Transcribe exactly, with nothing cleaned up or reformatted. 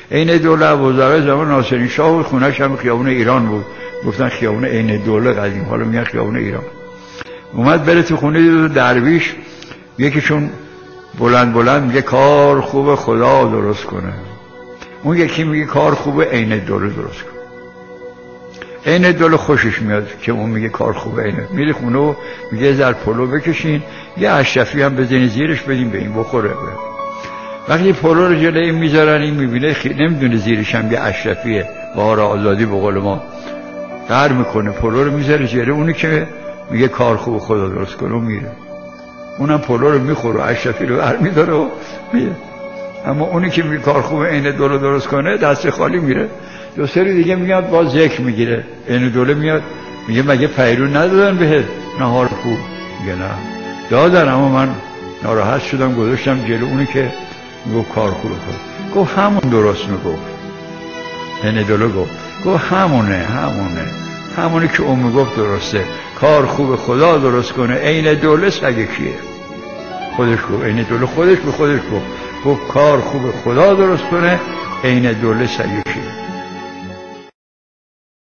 عین دوله ابوذر زمان ناصرین شاه بود، خونه‌ش هم خیابون ایران بود، گفتن خیابون عین دوله قدیم، حالا میگن خیابون ایران. اومد بره تو خونه، دید درویش یکیشون بلند بلند میگه کار خوب خدا درست کنه، اون یکی میگه کار خوب عین دوله درست کنه. عین دوله خوشش میاد که اون میگه کار خوب عین. میره خونه و میگه زر پلو بکشین، یه اشرفی هم بزنین زیرش بدین به این بخوره. وقتی پلو رو جلوی این میذارن، این میبینه نمیدونه زیرش هم یه اشرفیه، بهار آزادی به قول ما، قهر میکنه، پلو رو میذاره جلوی اونی که میگه کار خوب خدا درست کنه و میره. اونم پلو رو میخوره و اشرفی رو قهر میداره و میره. اما اونی که میگه کار خوب عین دوله درست کنه دست خالی میره. دو سری دیگه میاد باز ذکر میگیره، عین دوله میاد میگه مگه پیرو ندادن بهت نهار خوب؟ میگه نه دادن، اما من ناراحت شدم گذاشتم جلو اونی که گفت کار خوب خود. گفت همون درست میگفت. عین دوله گفت گفت همونه همونه همونی که اون میگفت درسته، کار خوب خدا درست کنه عین دوله سگ کیه؟ خودش گفت. عین دوله خودش به خودش گفت گفت کار خوب خدا درست کنه عین دوله سگ کیه؟